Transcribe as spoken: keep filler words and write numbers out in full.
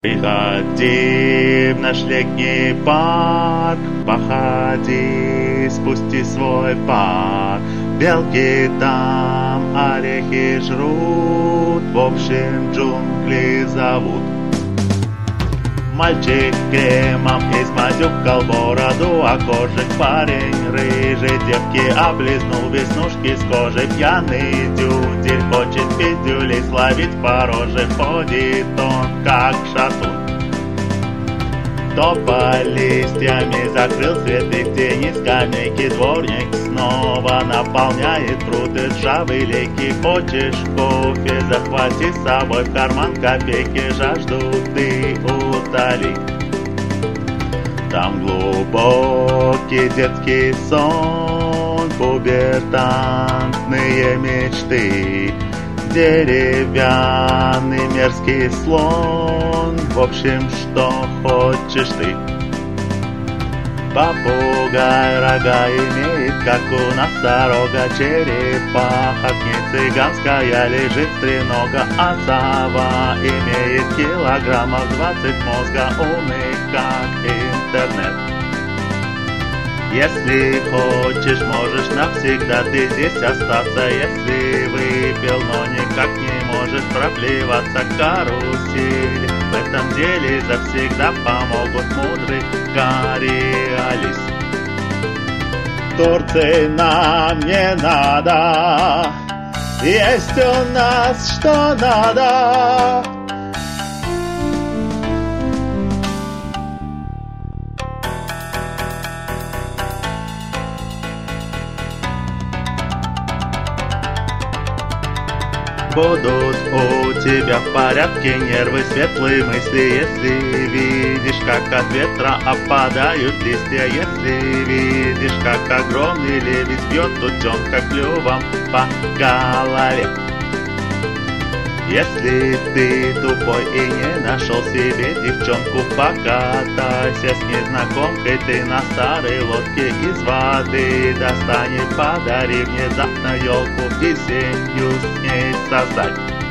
Приходи в наш летний парк, походи, спусти свой пар. Белки там орехи жрут, в общем джунгли зовут. Мальчик кремом измазюкал бороду, а кожик парень рыжий, девки облизнул веснушки с кожи. Пьяный дюдель хочет пиздюлей словить по роже, ходит он как шатун. Топа листьями закрыл свет и в тени скамейки. Дворник снова наполняет пруд и ржавые лейки. Хочешь кофе, захвати с собой в карман копейки. Жажду ты утоли. Там глубокий детский сон, пубертантные мечты, деревянный мерзкий слон, в общем, что хочешь ты. Попугай рога имеет, как у носорога, черепаха не цыганская, лежит стренога, а сова имеет килограммов двадцать мозга, умный как интернет. Если хочешь, можешь навсегда ты здесь остаться. Если выпил, но никак не можешь проплеваться карусель, в этом деле завсегда помогут мудрый Гарри Алис. Турции нам не надо, есть у нас что надо. Будут у тебя в порядке нервы, светлые мысли, если видишь, как от ветра опадают листья, если видишь, как огромный лебедь бьет утенка клювом по голове. Если ты тупой и не нашел себе девчонку, покатайся с незнакомкой ты на старой лодке из воды. Достань и подари внезапно елку, весеннюю с ней создать.